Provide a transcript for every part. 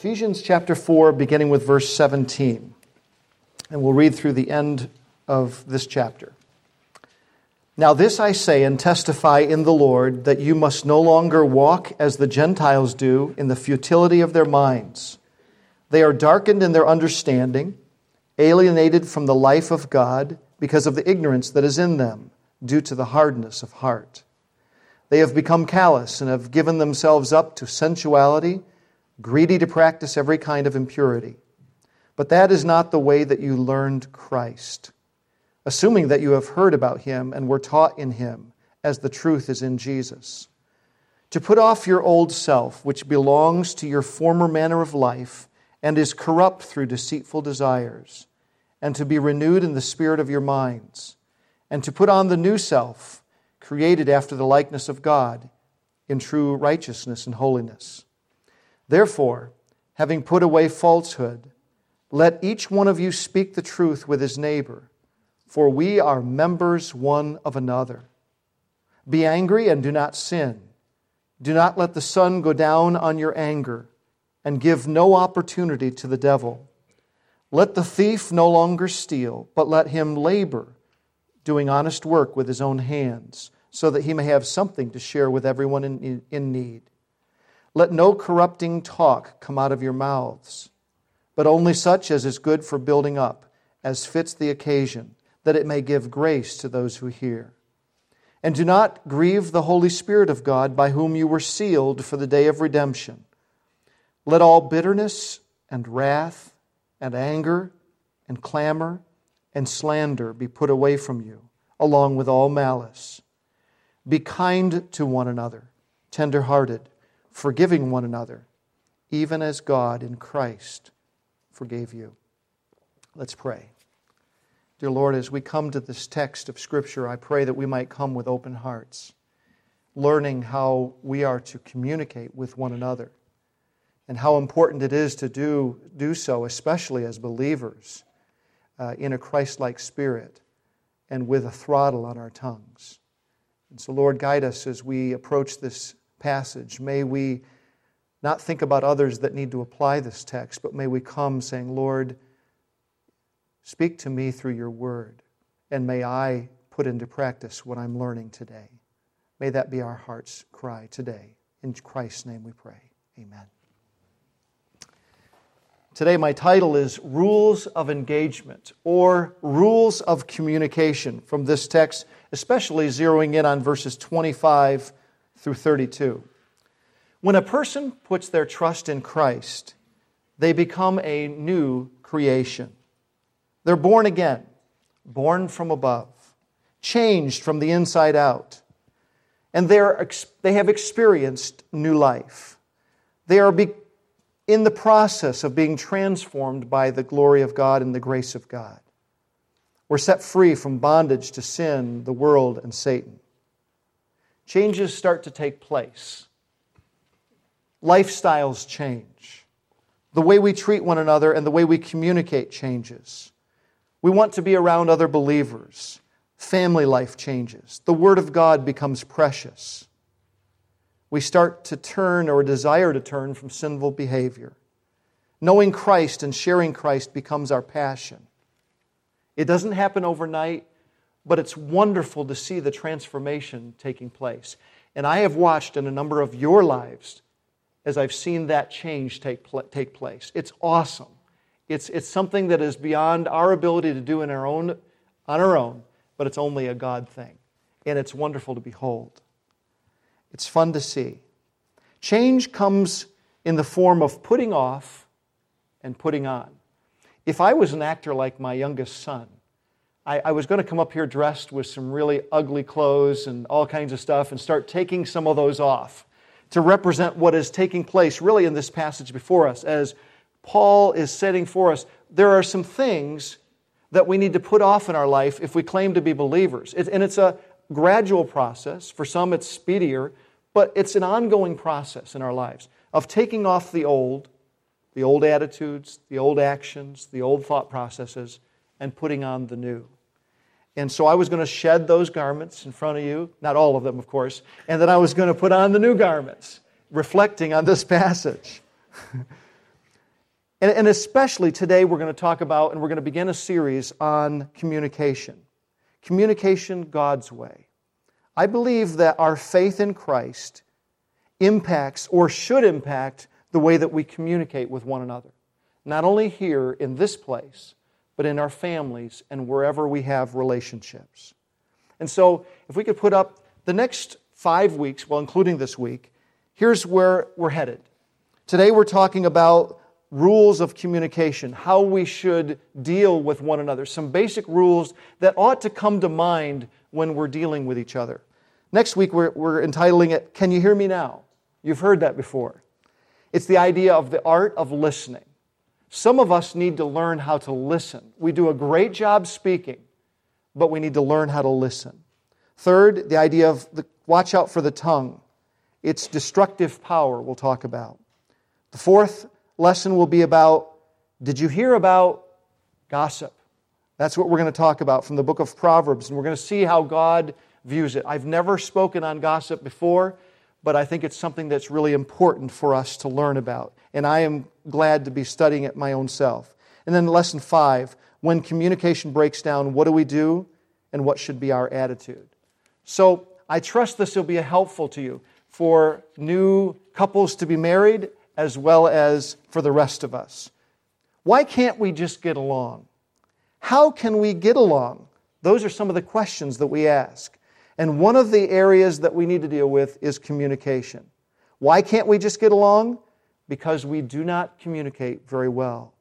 Ephesians chapter 4, beginning with verse 17. And we'll read through the end of this chapter. Now this I say and testify in the Lord, that you must no longer walk as the Gentiles do in the futility of their minds. They are darkened in their understanding, alienated from the life of God because of the ignorance that is in them, due to the hardness of heart. They have become callous and have given themselves up to sensuality, greedy to practice every kind of impurity. But that is not the way that you learned Christ, assuming that you have heard about Him and were taught in Him, as the truth is in Jesus. To put off your old self, which belongs to your former manner of life and is corrupt through deceitful desires, and to be renewed in the spirit of your minds, and to put on the new self, created after the likeness of God, in true righteousness and holiness. Therefore, having put away falsehood, let each one of you speak the truth with his neighbor, for we are members one of another. Be angry and do not sin. Do not let the sun go down on your anger, and give no opportunity to the devil. Let the thief no longer steal, but let him labor, doing honest work with his own hands, so that he may have something to share with everyone in need. Let no corrupting talk come out of your mouths, but only such as is good for building up, as fits the occasion, that it may give grace to those who hear. And do not grieve the Holy Spirit of God, by whom you were sealed for the day of redemption. Let all bitterness and wrath and anger and clamor and slander be put away from you, along with all malice. Be kind to one another, tender-hearted, forgiving one another, even as God in Christ forgave you. Let's pray. Dear Lord, as we come to this text of Scripture, I pray that we might come with open hearts, learning how we are to communicate with one another, and how important it is to do so, especially as believers, in a Christ-like spirit and with a throttle on our tongues. And so, Lord, guide us as we approach this passage. May we not think about others that need to apply this text, but may we come saying, Lord, speak to me through your word, and may I put into practice what I'm learning today. May that be our heart's cry today. In Christ's name we pray. Amen. Today my title is Rules of Engagement, or Rules of Communication, from this text, especially zeroing in on verses 25 through 32. When a person puts their trust in Christ, they become a new creation. They're born again, born from above, changed from the inside out, and they have experienced new life. They are in the process of being transformed by the glory of God and the grace of God. We're set free from bondage to sin, the world, and Satan. Changes start to take place. Lifestyles change. The way we treat one another and the way we communicate changes. We want to be around other believers. Family life changes. The Word of God becomes precious. We start to turn or desire to turn from sinful behavior. Knowing Christ and sharing Christ becomes our passion. It doesn't happen overnight, but it's wonderful to see the transformation taking place. And I have watched in a number of your lives as I've seen that change take place. It's awesome. It's something that is beyond our ability to do on our own, but it's only a God thing. And it's wonderful to behold. It's fun to see. Change comes in the form of putting off and putting on. If I was an actor like my youngest son, I was going to come up here dressed with some really ugly clothes and all kinds of stuff and start taking some of those off to represent what is taking place really in this passage before us. As Paul is setting for us, there are some things that we need to put off in our life if we claim to be believers. And it's a gradual process. For some it's speedier, but it's an ongoing process in our lives of taking off the old attitudes, the old actions, the old thought processes, and putting on the new. And so I was going to shed those garments in front of you, not all of them, of course, and then I was going to put on the new garments, reflecting on this passage. And especially today we're going to talk about, and we're going to begin a series on communication. Communication God's way. I believe that our faith in Christ impacts or should impact the way that we communicate with one another. Not only here in this place, but in our families and wherever we have relationships. And so if we could put up the next 5 weeks, well, including this week, here's where we're headed. Today we're talking about rules of communication, how we should deal with one another, some basic rules that ought to come to mind when we're dealing with each other. Next week we're entitling it, Can You Hear Me Now? You've heard that before. It's the idea of the art of listening. Some of us need to learn how to listen. We do a great job speaking, but we need to learn how to listen. Third, the idea of watch out for the tongue. Its destructive power we'll talk about. The fourth lesson will be about, did you hear about gossip? That's what we're going to talk about from the book of Proverbs, and we're going to see how God views it. I've never spoken on gossip before, but I think it's something that's really important for us to learn about, and I am glad to be studying it my own self. And then lesson 5, when communication breaks down, what do we do, and what should be our attitude? So I trust this will be helpful to you for new couples to be married, as well as for the rest of us. Why can't we just get along? How can we get along? Those are some of the questions that we ask. And one of the areas that we need to deal with is communication. Why can't we just get along? Because we do not communicate very well.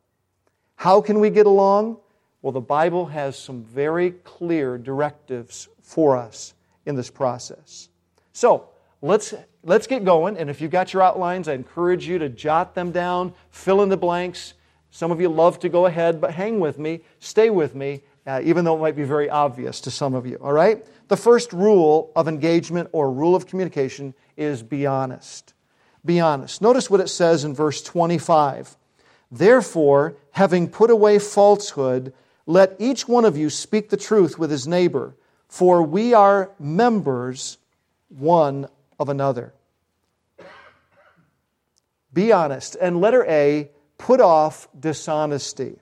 How can we get along? Well, the Bible has some very clear directives for us in this process. So, let's get going, and if you've got your outlines, I encourage you to jot them down, fill in the blanks. Some of you love to go ahead, but hang with me, stay with me, even though it might be very obvious to some of you, all right? The first rule of engagement or rule of communication is be honest. Be honest. Notice what it says in verse 25. Therefore, having put away falsehood, let each one of you speak the truth with his neighbor, for we are members one of another. Be honest. And letter A, put off dishonesty.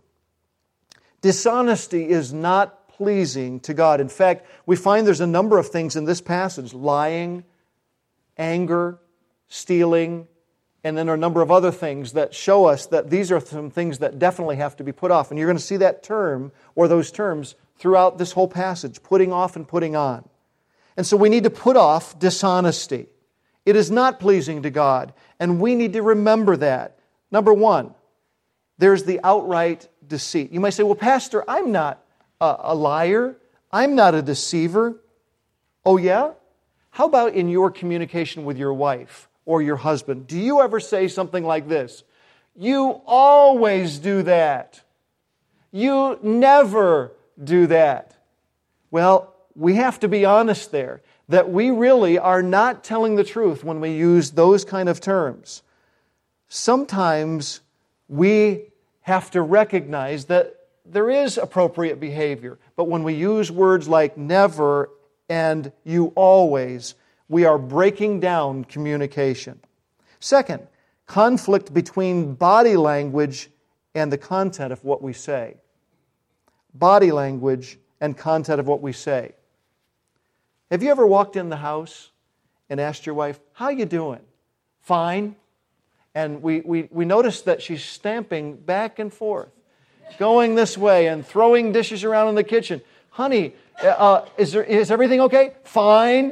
Dishonesty is not pleasing to God. In fact, we find there's a number of things in this passage: lying, anger, stealing, and then a number of other things that show us that these are some things that definitely have to be put off. And you're going to see that term, or those terms, throughout this whole passage, putting off and putting on. And so we need to put off dishonesty. It is not pleasing to God, and we need to remember that. Number one, there's the outright deceit. You might say, well, Pastor, I'm not a liar. I'm not a deceiver. Oh, yeah? How about in your communication with your wife or your husband? Do you ever say something like this? You always do that. You never do that. Well, we have to be honest there, that we really are not telling the truth when we use those kind of terms. Sometimes we have to recognize that there is appropriate behavior, but when we use words like never and you always, we are breaking down communication. Second, conflict between body language and the content of what we say. Body language and content of what we say. Have you ever walked in the house and asked your wife, how you doing? Fine. And we noticed that she's stamping back and forth, going this way and throwing dishes around in the kitchen. Honey, is everything okay? Fine.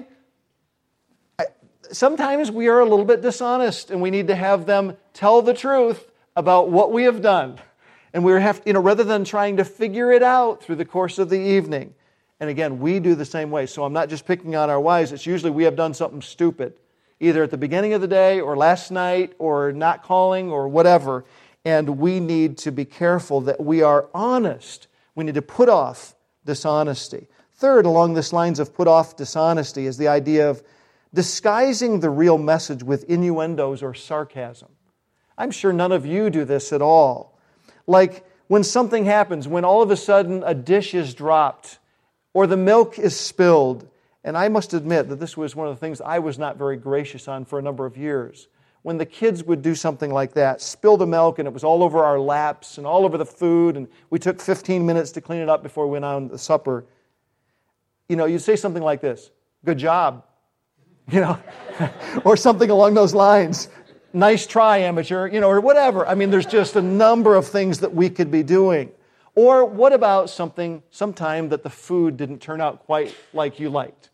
Sometimes we are a little bit dishonest, and we need to have them tell the truth about what we have done. And we have, rather than trying to figure it out through the course of the evening. And again, we do the same way. So I'm not just picking on our wives. It's usually we have done something stupid, either at the beginning of the day or last night or not calling or whatever. And we need to be careful that we are honest. We need to put off dishonesty. Third, along this lines of put off dishonesty, is the idea of disguising the real message with innuendos or sarcasm. I'm sure none of you do this at all. Like when something happens, when all of a sudden a dish is dropped or the milk is spilled. And I must admit that this was one of the things I was not very gracious on for a number of years. when the kids would do something like that, spill the milk and it was all over our laps and all over the food, and we took 15 minutes to clean it up before we went on to supper, you'd say something like this, "Good job," or something along those lines. "Nice try, amateur," or whatever. I mean, there's just a number of things that we could be doing. Or what about sometime that the food didn't turn out quite like you liked?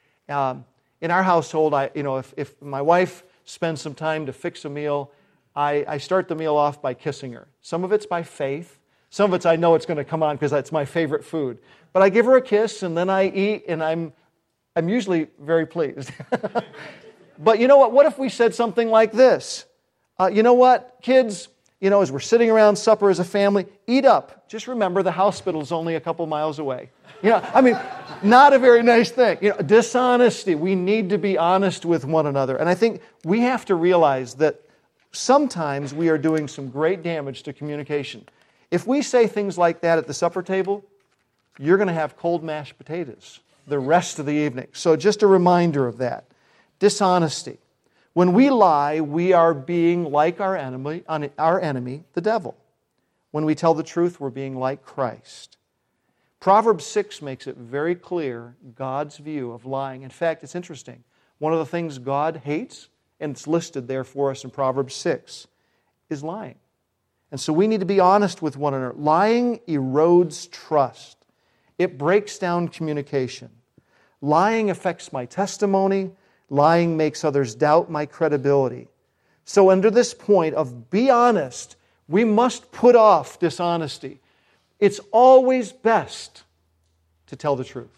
In our household, if my wife spends some time to fix a meal, I start the meal off by kissing her. Some of it's by faith. Some of it's I know it's going to come on because that's my favorite food. But I give her a kiss and then I eat, and I'm usually very pleased. But you know what? What if we said something like this? You know what, kids? As we're sitting around supper as a family, eat up. Just remember the hospital's only a couple miles away. Not a very nice thing. Dishonesty. We need to be honest with one another. And I think we have to realize that sometimes we are doing some great damage to communication. If we say things like that at the supper table, you're going to have cold mashed potatoes the rest of the evening. So just a reminder of that. Dishonesty. When we lie, we are being like our enemy, the devil. When we tell the truth, we're being like Christ. Proverbs 6 makes it very clear God's view of lying. In fact, it's interesting. One of the things God hates, and it's listed there for us in Proverbs 6, is lying. And so we need to be honest with one another. Lying erodes trust. It breaks down communication. Lying affects my testimony. Lying makes others doubt my credibility. So under this point of be honest, we must put off dishonesty. It's always best to tell the truth.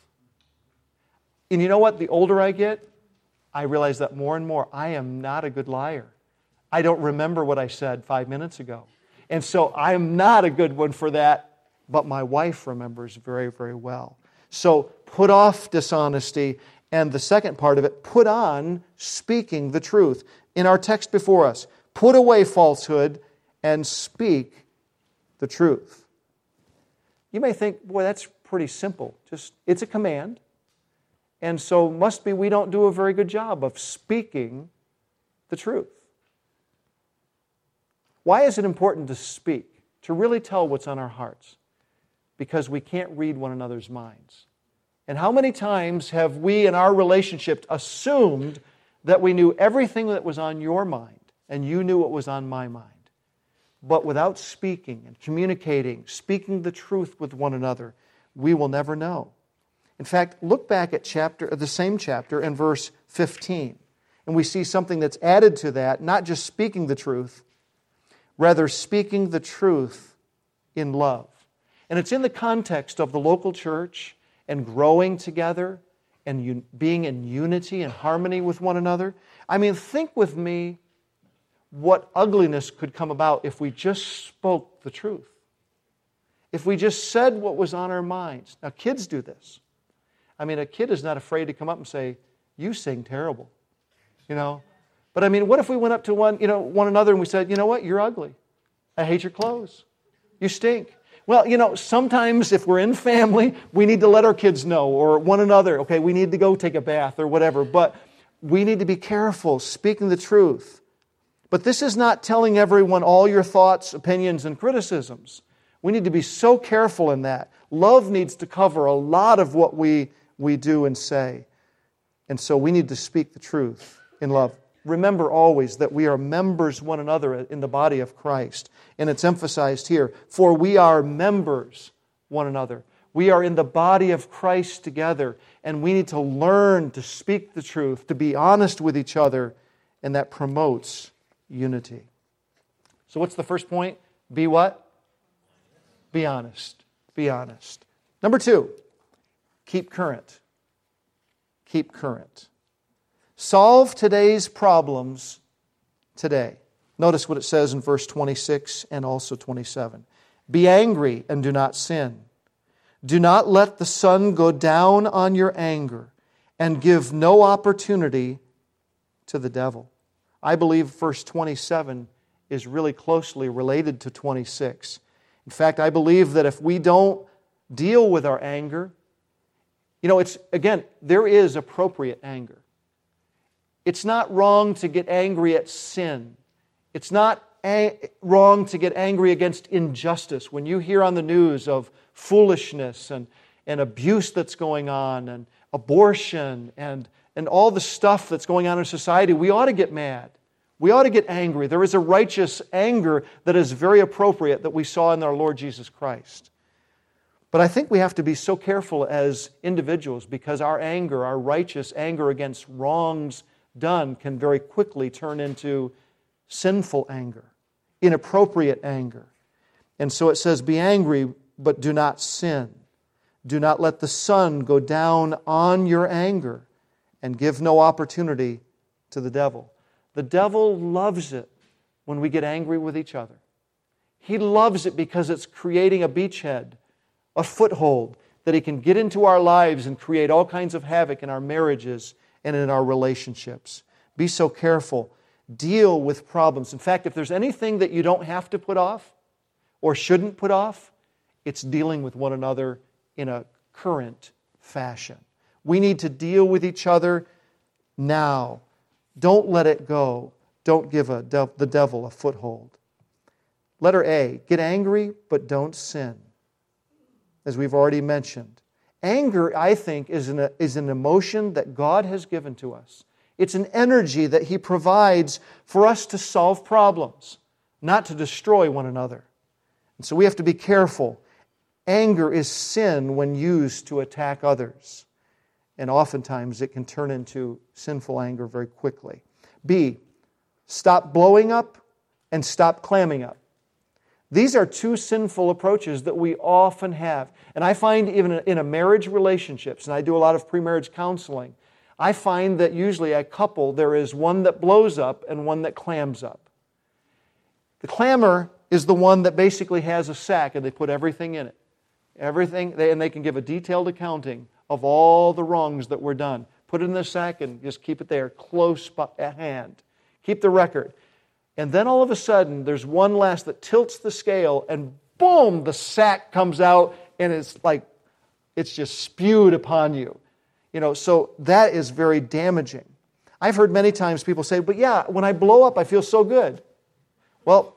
And you know what? The older I get, I realize that more and more, I am not a good liar. I don't remember what I said 5 minutes ago. And so I am not a good one for that, but my wife remembers very, very well. So put off dishonesty. And the second part of it, put on speaking the truth. In our text before us, put away falsehood and speak the truth. You may think, boy, that's pretty simple. It's a command. And so must be we don't do a very good job of speaking the truth. Why is it important to speak, to really tell what's on our hearts? Because we can't read one another's minds. And how many times have we in our relationship assumed that we knew everything that was on your mind and you knew what was on my mind? But without speaking and communicating, speaking the truth with one another, we will never know. In fact, look back at the same chapter in verse 15, and we see something that's added to that, not just speaking the truth, rather speaking the truth in love. And it's in the context of the local church and growing together and being in unity and harmony with one another. I mean, think with me what ugliness could come about if we just spoke the truth. If we just said what was on our minds. Now, kids do this. I mean, a kid is not afraid to come up and say, "You sing terrible." But I mean, what if we went up to one another and we said, "You know what? You're ugly. I hate your clothes. You stink." Well, sometimes if we're in family, we need to let our kids know, or one another, okay, we need to go take a bath or whatever. But we need to be careful, speaking the truth. But this is not telling everyone all your thoughts, opinions, and criticisms. We need to be so careful in that. Love needs to cover a lot of what we do and say. And so we need to speak the truth in love. Remember always that we are members one another in the body of Christ. And it's emphasized here, for we are members one another. We are in the body of Christ together, and we need to learn to speak the truth, to be honest with each other, and that promotes unity. So what's the first point? Be what? Be honest. Be honest. Number 2, keep current. Keep current. Solve today's problems today. Notice what it says in verse 26 and also 27. Be angry and do not sin. Do not let the sun go down on your anger, and give no opportunity to the devil. I believe verse 27 is really closely related to 26. In fact, I believe that if we don't deal with our anger, there is appropriate anger. It's not wrong to get angry at sin. It's not wrong to get angry against injustice. When you hear on the news of foolishness and abuse that's going on and abortion and all the stuff that's going on in society, we ought to get mad. We ought to get angry. There is a righteous anger that is very appropriate that we saw in our Lord Jesus Christ. But I think we have to be so careful as individuals because our anger, our righteous anger against wrongs done can very quickly turn into sinful anger, inappropriate anger. And so it says, be angry, but do not sin. Do not let the sun go down on your anger and give no opportunity to the devil. The devil loves it when we get angry with each other. He loves it because it's creating a beachhead, a foothold, that he can get into our lives and create all kinds of havoc in our marriages and in our relationships. Be so careful. Deal with problems. In fact, if there's anything that you don't have to put off or shouldn't put off, it's dealing with one another in a current fashion. We need to deal with each other now. Don't let it go. Don't give the devil a foothold. Letter A, get angry, but don't sin. As we've already mentioned. Anger, I think, is an emotion that God has given to us. It's an energy that He provides for us to solve problems, not to destroy one another. And so we have to be careful. Anger is sin when used to attack others. And oftentimes it can turn into sinful anger very quickly. B, stop blowing up and stop clamming up. These are two sinful approaches that we often have. And I find even in a marriage relationships, and I do a lot of pre-marriage counseling, I find that usually a couple, there is one that blows up and one that clams up. The clamor is the one that basically has a sack and they put everything in it. Everything, and they can give a detailed accounting of all the wrongs that were done. Put it in the sack and just keep it there, close at hand. Keep the record. And then all of a sudden, there's one last that tilts the scale, and boom, the sack comes out, and it's like, it's just spewed upon you. So that is very damaging. I've heard many times people say, but yeah, when I blow up, I feel so good. Well,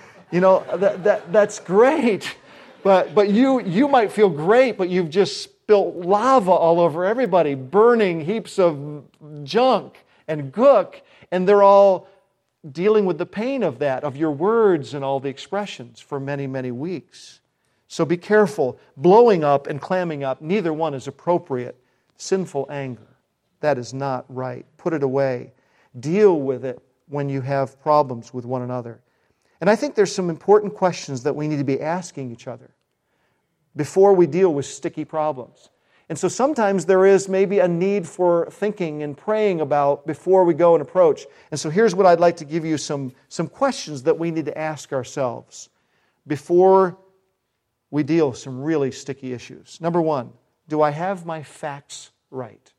that's great. But you might feel great, but you've just spilt lava all over everybody, burning heaps of junk and gook, and they're all dealing with the pain of that, of your words and all the expressions for many, many weeks. So be careful. Blowing up and clamming up, neither one is appropriate. Sinful anger, that is not right. Put it away. Deal with it when you have problems with one another. And I think there's some important questions that we need to be asking each other before we deal with sticky problems. And so sometimes there is maybe a need for thinking and praying about before we go and approach. And so here's what I'd like to give you some questions that we need to ask ourselves before we deal with some really sticky issues. Number one, do I have my facts right?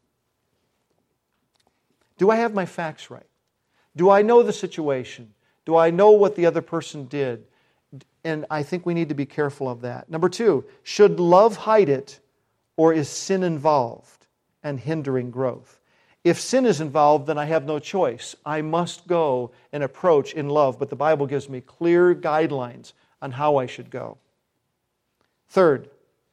Do I have my facts right? Do I know the situation? Do I know what the other person did? And I think we need to be careful of that. Number two, should love hide it, or is sin involved and hindering growth? If sin is involved, then I have no choice. I must go and approach in love, but the Bible gives me clear guidelines on how I should go. Third,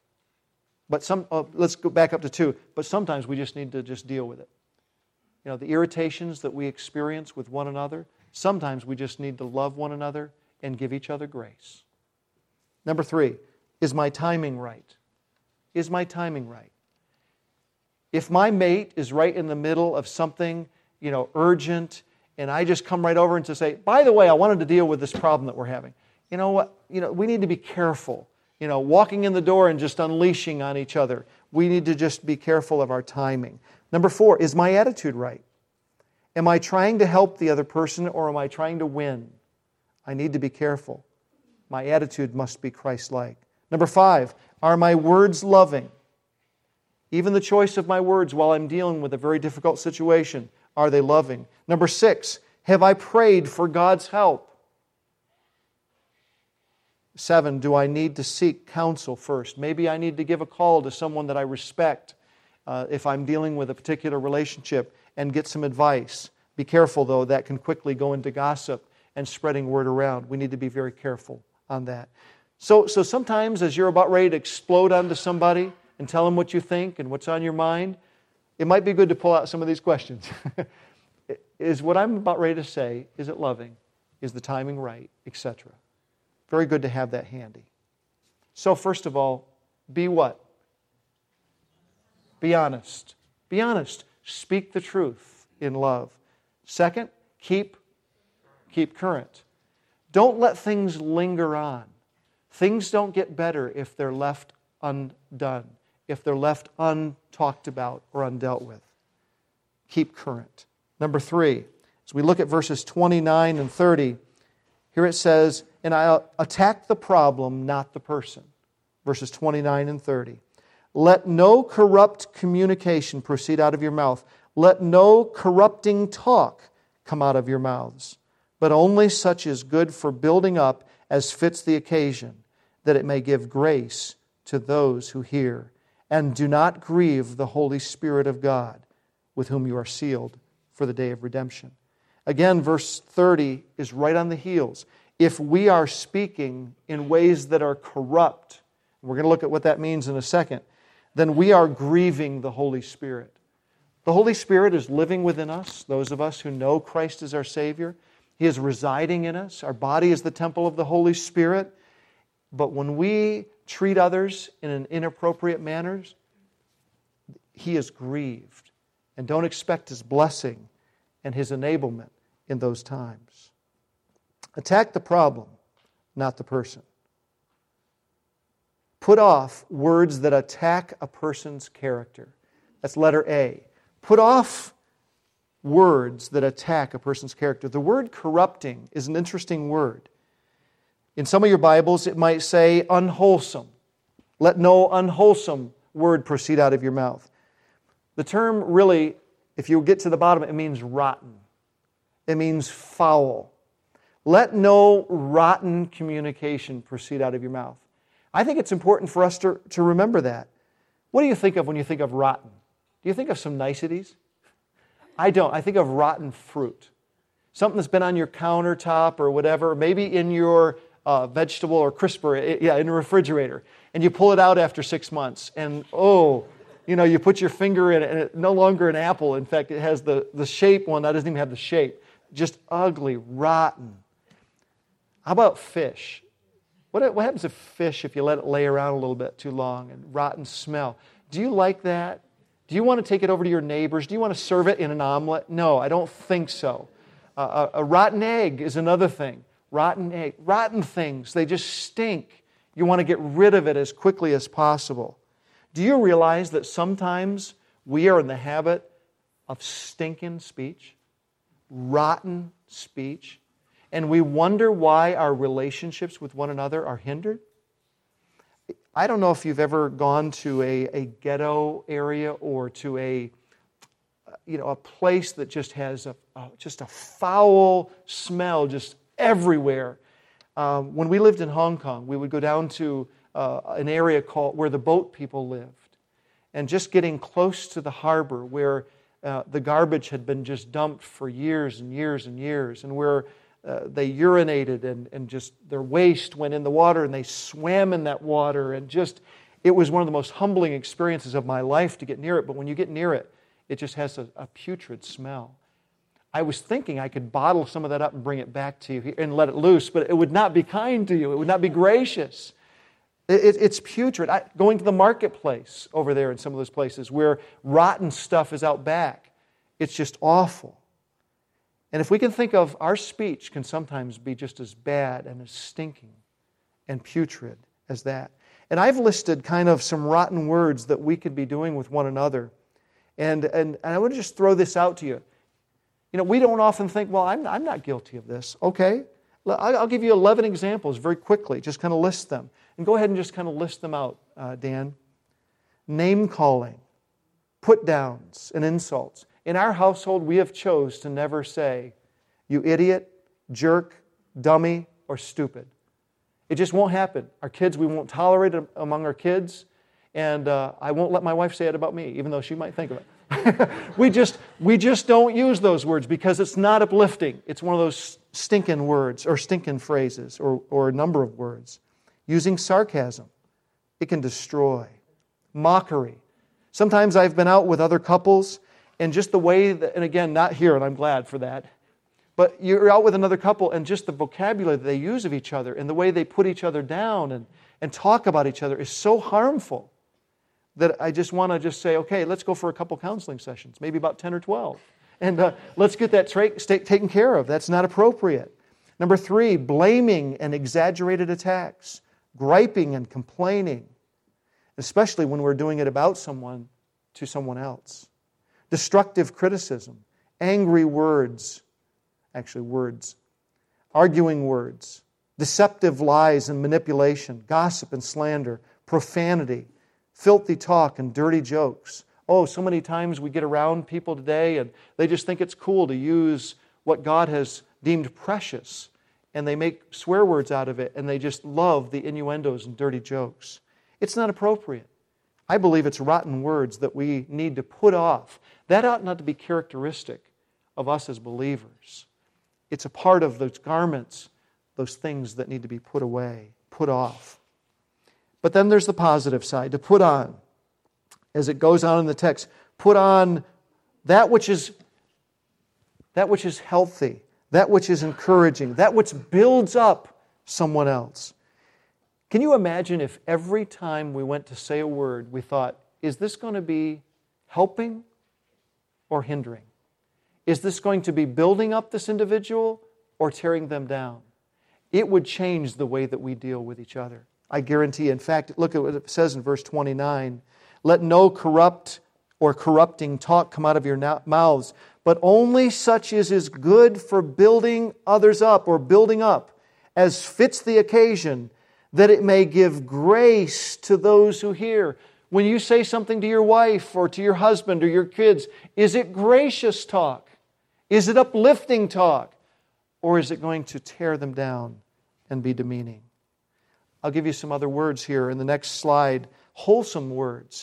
let's go back up to two, but sometimes we just need to just deal with it. The irritations that we experience with one another, sometimes we just need to love one another and give each other grace. Number three, is my timing right? Is my timing right? If my mate is right in the middle of something, urgent, and I just come right over and to say, by the way, I wanted to deal with this problem that we're having. You know what? We need to be careful. Walking in the door and just unleashing on each other. We need to just be careful of our timing. Number four, is my attitude right? Am I trying to help the other person or am I trying to win? I need to be careful. My attitude must be Christ-like. Number five, are my words loving? Even the choice of my words while I'm dealing with a very difficult situation, are they loving? Number six, have I prayed for God's help? 7, do I need to seek counsel first? Maybe I need to give a call to someone that I respect if I'm dealing with a particular relationship and get some advice. Be careful, though, that can quickly go into gossip and spreading word around. We need to be very careful on that. So sometimes as you're about ready to explode onto somebody and tell them what you think and what's on your mind, it might be good to pull out some of these questions. Is what I'm about ready to say, is it loving? Is the timing right? Etc. Very good to have that handy. So first of all, be what? Be honest. Be honest. Speak the truth in love. Second, keep current. Don't let things linger on. Things don't get better if they're left undone, if they're left untalked about or undealt with. Keep current. Number 3, as we look at verses 29 and 30, here it says, and I attack the problem, not the person. Verses 29 and 30. Let no corrupt communication proceed out of your mouth. Let no corrupting talk come out of your mouths, but only such is good for building up as fits the occasion, that it may give grace to those who hear. And do not grieve the Holy Spirit of God, with whom you are sealed for the day of redemption. Again, verse 30 is right on the heels. If we are speaking in ways that are corrupt, we're going to look at what that means in a second, then we are grieving the Holy Spirit. The Holy Spirit is living within us, those of us who know Christ as our Savior. He is residing in us. Our body is the temple of the Holy Spirit. But when we treat others in an inappropriate manner, He is grieved. And don't expect His blessing and His enablement in those times. Attack the problem, not the person. Put off words that attack a person's character. That's letter A. Put off words that attack a person's character. The word corrupting is an interesting word. In some of your Bibles, it might say unwholesome. Let no unwholesome word proceed out of your mouth. The term really, if you get to the bottom, it means rotten. It means foul. Let no rotten communication proceed out of your mouth. I think it's important for us to remember that. What do you think of when you think of rotten? Do you think of some niceties? I don't. I think of rotten fruit. Something that's been on your countertop or whatever, maybe in your vegetable or crisper, in the refrigerator, and you pull it out after 6 months, and you put your finger in it, and it's no longer an apple. In fact, it has the shape one that doesn't even have the shape. Just ugly, rotten. How about fish? What happens to fish if you let it lay around a little bit too long and rotten smell? Do you like that? Do you want to take it over to your neighbors? Do you want to serve it in an omelet? No, I don't think so. A rotten egg is another thing. Rotten egg. Rotten things, they just stink. You want to get rid of it as quickly as possible. Do you realize that sometimes we are in the habit of stinking speech? Rotten speech? And we wonder why our relationships with one another are hindered? I don't know if you've ever gone to a ghetto area or to a place that just has just a foul smell just everywhere. When we lived in Hong Kong, we would go down to an area called where the boat people lived, and just getting close to the harbor where the garbage had been just dumped for years and years and years, and where they urinated and just their waste went in the water and they swam in that water, and just it was one of the most humbling experiences of my life to get near it. But when you get near it, it just has a putrid smell. I was thinking I could bottle some of that up and bring it back to you and let it loose, but it would not be kind to you. It would not be gracious. It's putrid. Going to the marketplace over there in some of those places where rotten stuff is out back, it's just awful. And if we can think of our speech can sometimes be just as bad and as stinking and putrid as that. And I've listed kind of some rotten words that we could be doing with one another. And I want to just throw this out to you. We don't often think, well, I'm not guilty of this. Okay, I'll give you 11 examples very quickly. Just kind of list them. And go ahead and just kind of list them out, Dan. Name-calling, put-downs, and insults. In our household, we have chose to never say, you idiot, jerk, dummy, or stupid. It just won't happen. Our kids, we won't tolerate it among our kids, and I won't let my wife say it about me, even though she might think of it. we just don't use those words because it's not uplifting. It's one of those stinking words or stinking phrases or a number of words. Using sarcasm, it can destroy. Mockery. Sometimes I've been out with other couples and just the way that, and again, not here, and I'm glad for that, but you're out with another couple and just the vocabulary that they use of each other and the way they put each other down and talk about each other is so harmful that I just want to just say, okay, let's go for a couple counseling sessions, maybe about 10 or 12. And let's get that taken care of. That's not appropriate. Number 3, blaming and exaggerated attacks, griping and complaining, especially when we're doing it about someone to someone else. Destructive criticism, angry words, arguing words, deceptive lies and manipulation, gossip and slander, profanity, filthy talk and dirty jokes. Oh, so many times we get around people today and they just think it's cool to use what God has deemed precious and they make swear words out of it and they just love the innuendos and dirty jokes. It's not appropriate. I believe it's rotten words that we need to put off. That ought not to be characteristic of us as believers. It's a part of those garments, those things that need to be put away, put off. But then there's the positive side, to put on. As it goes on in the text, put on that which is healthy, that which is encouraging, that which builds up someone else. Can you imagine if every time we went to say a word, we thought, is this going to be helping or hindering? Is this going to be building up this individual or tearing them down? It would change the way that we deal with each other. I guarantee. In fact, look at what it says in verse 29. Let no corrupt or corrupting talk come out of your mouths, but only such as is good for building others up or building up, as fits the occasion, that it may give grace to those who hear. When you say something to your wife or to your husband or your kids, is it gracious talk? Is it uplifting talk? Or is it going to tear them down and be demeaning? I'll give you some other words here in the next slide. Wholesome words.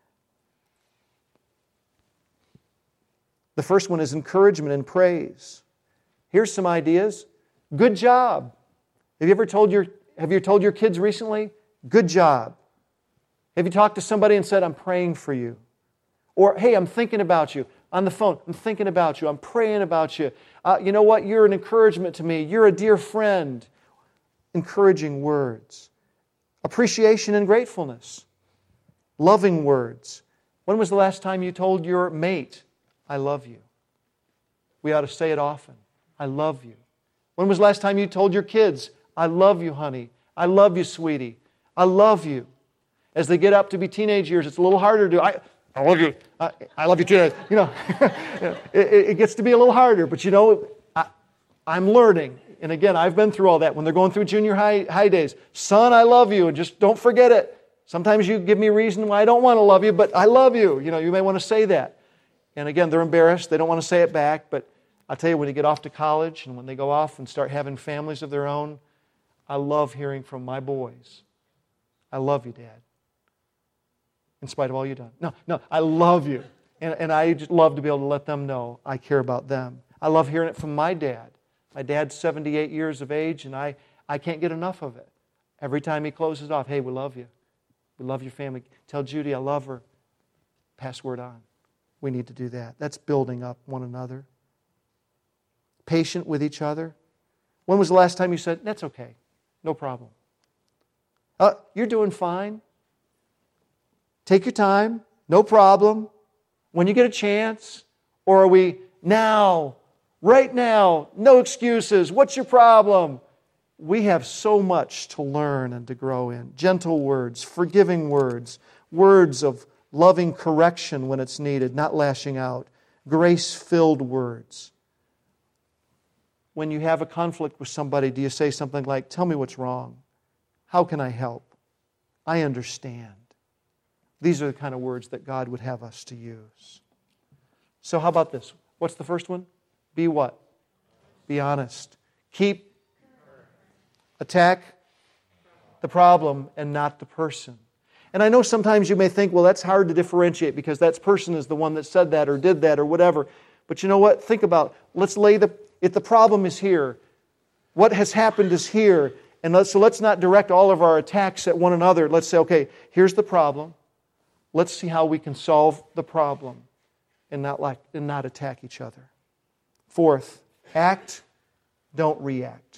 The first one is encouragement and praise. Here's some ideas. Good job. Have you told your kids recently? Good job. Have you talked to somebody and said, I'm praying for you? Or, hey, I'm thinking about you. On the phone, I'm thinking about you. I'm praying about you. You know what? You're an encouragement to me. You're a dear friend. Encouraging words. Appreciation and gratefulness. Loving words. When was the last time you told your mate, I love you? We ought to say it often. I love you. When was the last time you told your kids, I love you, honey. I love you, sweetie. I love you. As they get up to be teenage years, it's a little harder to I love you. I love you too. You know, it gets to be a little harder. But you know, I'm learning. And again, I've been through all that. When they're going through junior high days, son, I love you, and just don't forget it. Sometimes you give me a reason why I don't want to love you, but I love you. You know, you may want to say that. And again, they're embarrassed. They don't want to say it back. But I'll tell you, when you get off to college and when they go off and start having families of their own, I love hearing from my boys. I love you, Dad. In spite of all you've done. No, I love you. And I just love to be able to let them know I care about them. I love hearing it from my dad. My dad's 78 years of age, and I can't get enough of it. Every time he closes off, hey, we love you. We love your family. Tell Judy I love her. Pass word on. We need to do that. That's building up one another. Patient with each other. When was the last time you said, that's okay, no problem? You're doing fine. Take your time, no problem. When you get a chance, or are we now, right now, no excuses, what's your problem? We have so much to learn and to grow in. Gentle words, forgiving words, words of loving correction when it's needed, not lashing out, grace-filled words. When you have a conflict with somebody, do you say something like, tell me what's wrong? How can I help? I understand. These are the kind of words that God would have us to use. So how about this? What's the first one? Be what? Be honest. Attack the problem and not the person. And I know sometimes you may think, well, that's hard to differentiate because that person is the one that said that or did that or whatever. But you know what? Think about, if the problem is here, what has happened is here, and so let's not direct all of our attacks at one another. Let's say, okay, here's the problem. Let's see how we can solve the problem and not attack each other. Fourth, act, don't react.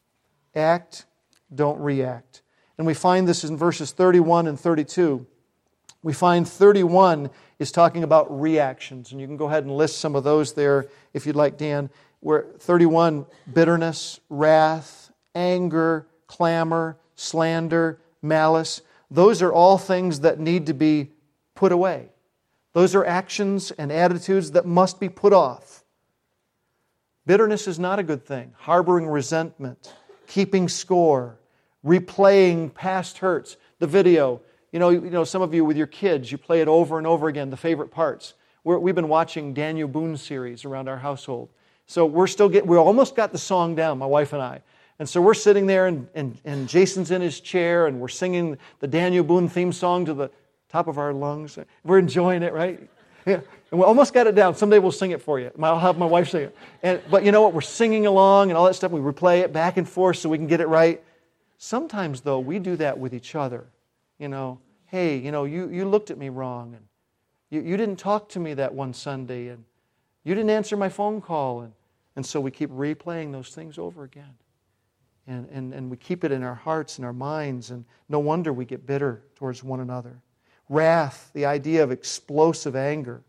Act, don't react. And we find this in verses 31 and 32. We find 31 is talking about reactions. And you can go ahead and list some of those there if you'd like, Dan. Where 31, bitterness, wrath, anger, clamor, slander, malice. Those are all things that need to be put away. Those are actions and attitudes that must be put off. Bitterness is not a good thing. Harboring resentment, keeping score, replaying past hurts. The video, you know, some of you with your kids, you play it over and over again, the favorite parts. We've been watching Daniel Boone series around our household. So we almost got the song down, my wife and I. And so we're sitting there and Jason's in his chair and we're singing the Daniel Boone theme song to the top of our lungs. We're enjoying it, right? Yeah. And we almost got it down. Someday we'll sing it for you. I'll have my wife sing it. But you know what? We're singing along and all that stuff. We replay it back and forth so we can get it right. Sometimes, though, we do that with each other. You know, hey, you looked at me wrong. And you didn't talk to me that one Sunday. And you didn't answer my phone call. And so we keep replaying those things over again. And we keep it in our hearts and our minds. And no wonder we get bitter towards one another. Wrath, the idea of explosive anger,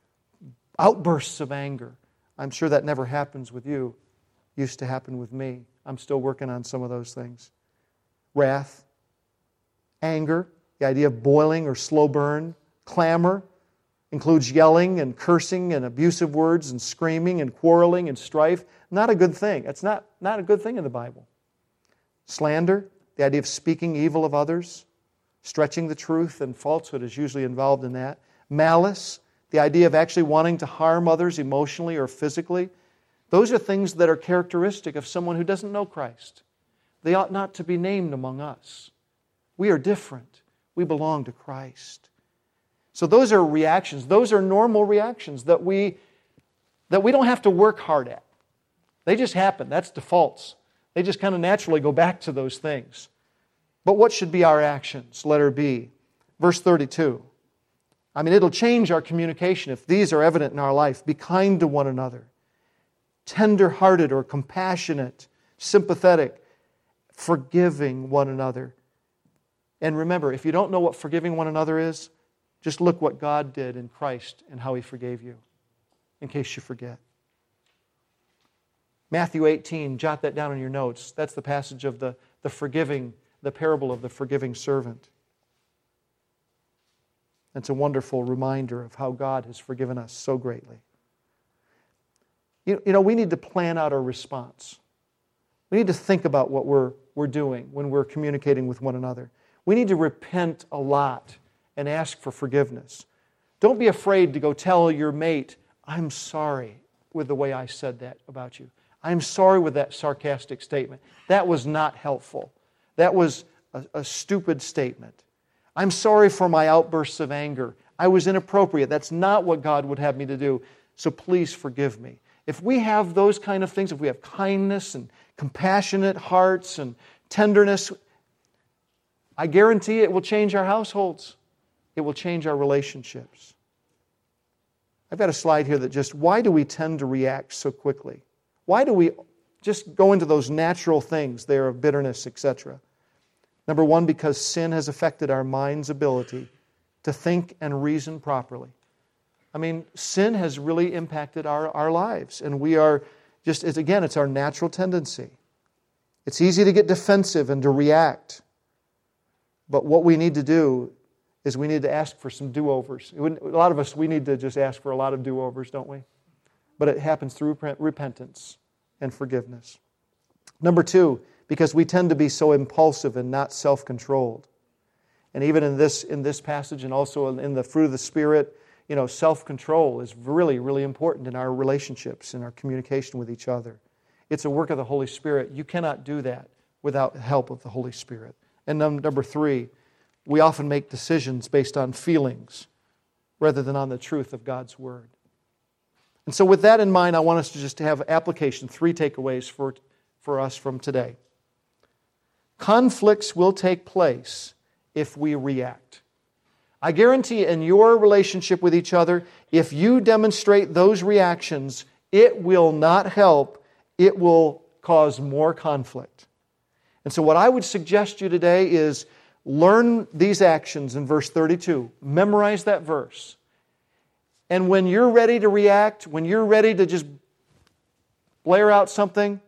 outbursts of anger. I'm sure that never happens with you. Used to happen with me. I'm still working on some of those things. Wrath, anger, the idea of boiling or slow burn. Clamor includes yelling and cursing and abusive words and screaming and quarreling and strife. Not a good thing. It's not a good thing in the Bible. Slander, the idea of speaking evil of others. Stretching the truth and falsehood is usually involved in that. Malice, the idea of actually wanting to harm others emotionally or physically. Those are things that are characteristic of someone who doesn't know Christ. They ought not to be named among us. We are different. We belong to Christ. So those are reactions. Those are normal reactions that we don't have to work hard at. They just happen. That's defaults. They just kind of naturally go back to those things. But what should be our actions? Letter B. Verse 32. It'll change our communication if these are evident in our life. Be kind to one another. Tender-hearted or compassionate, sympathetic, forgiving one another. And remember, if you don't know what forgiving one another is, just look what God did in Christ and how He forgave you, in case you forget. Matthew 18, jot that down in your notes. That's the passage of the forgiving, the parable of the forgiving servant. It's a wonderful reminder of how God has forgiven us so greatly. We need to plan out our response. We need to think about what we're doing when we're communicating with one another. We need to repent a lot and ask for forgiveness. Don't be afraid to go tell your mate, I'm sorry with the way I said that about you. I'm sorry with that sarcastic statement. That was not helpful. That was a stupid statement. I'm sorry for my outbursts of anger. I was inappropriate. That's not what God would have me to do. So please forgive me. If we have those kind of things, if we have kindness and compassionate hearts and tenderness, I guarantee it will change our households. It will change our relationships. I've got a slide here that just, why do we tend to react so quickly? Why do we just go into those natural things there of bitterness, etc.? Number one, because sin has affected our mind's ability to think and reason properly. Sin has really impacted our lives. And we are it's our natural tendency. It's easy to get defensive and to react. But what we need to do is we need to ask for some do-overs. A lot of us, we need to just ask for a lot of do-overs, don't we? But it happens through repentance and forgiveness. Number two, because we tend to be so impulsive and not self-controlled. And even in this passage and also in the fruit of the Spirit, self-control is really, really important in our relationships, in our communication with each other. It's a work of the Holy Spirit. You cannot do that without the help of the Holy Spirit. And number three, we often make decisions based on feelings rather than on the truth of God's Word. And so with that in mind, I want us to just have application, 3 takeaways for us from today. Conflicts will take place if we react. I guarantee in your relationship with each other, if you demonstrate those reactions, it will not help. It will cause more conflict. And so what I would suggest you today is learn these actions in verse 32. Memorize that verse. And when you're ready to react, when you're ready to just blare out something,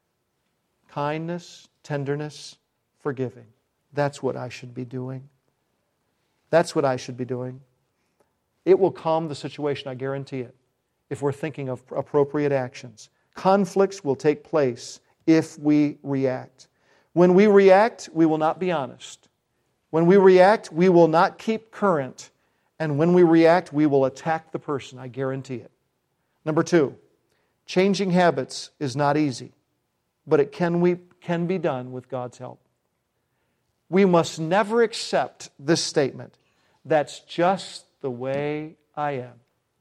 kindness, tenderness, forgiving. That's what I should be doing. That's what I should be doing. It will calm the situation, I guarantee it, if we're thinking of appropriate actions. Conflicts will take place if we react. When we react, we will not be honest. When we react, we will not keep current. And when we react, we will attack the person, I guarantee it. Number 2, changing habits is not easy, but it can be done with God's help. We must never accept this statement, that's just the way I am.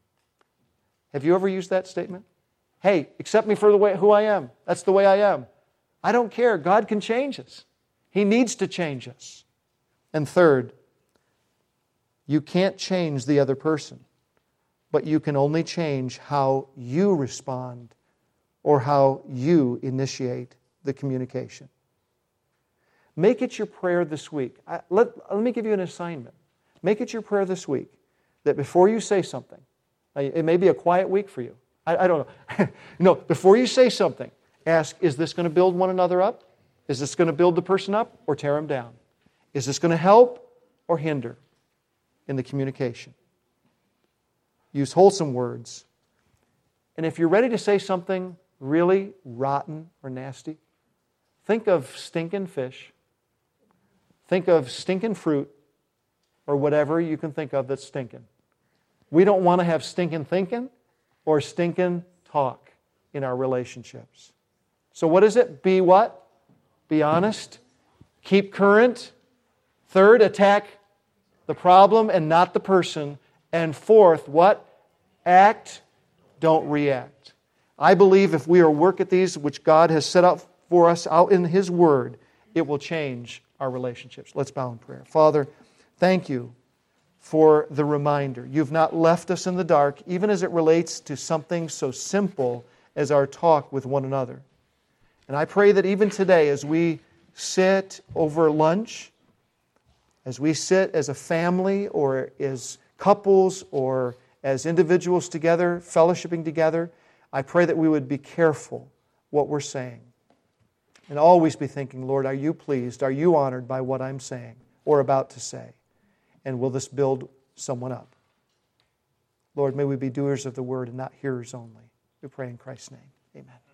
Have you ever used that statement? Hey, accept me for who I am. That's the way I am. I don't care. God can change us. He needs to change us. And third, you can't change the other person, but you can only change how you respond or how you initiate the communication. Make it your prayer this week. Let me give you an assignment. Make it your prayer this week that before you say something, it may be a quiet week for you. I don't know. Before you say something, ask, is this going to build one another up? Is this going to build the person up or tear them down? Is this going to help or hinder in the communication? Use wholesome words. And if you're ready to say something really rotten or nasty, think of stinking fish. Think of stinking fruit or whatever you can think of that's stinking. We don't want to have stinking thinking or stinking talk in our relationships. So what is it? Be what? Be honest. Keep current. Third, attack the problem and not the person. And fourth, what? Act, don't react. I believe if we are work at these, which God has set up for us out in His Word, it will change our relationships. Let's bow in prayer. Father, thank you for the reminder. You've not left us in the dark, even as it relates to something so simple as our talk with one another. And I pray that even today, as we sit over lunch, as we sit as a family or as couples or as individuals together, fellowshipping together, I pray that we would be careful what we're saying. And always be thinking, Lord, are you pleased? Are you honored by what I'm saying or about to say? And will this build someone up? Lord, may we be doers of the word and not hearers only. We pray in Christ's name. Amen.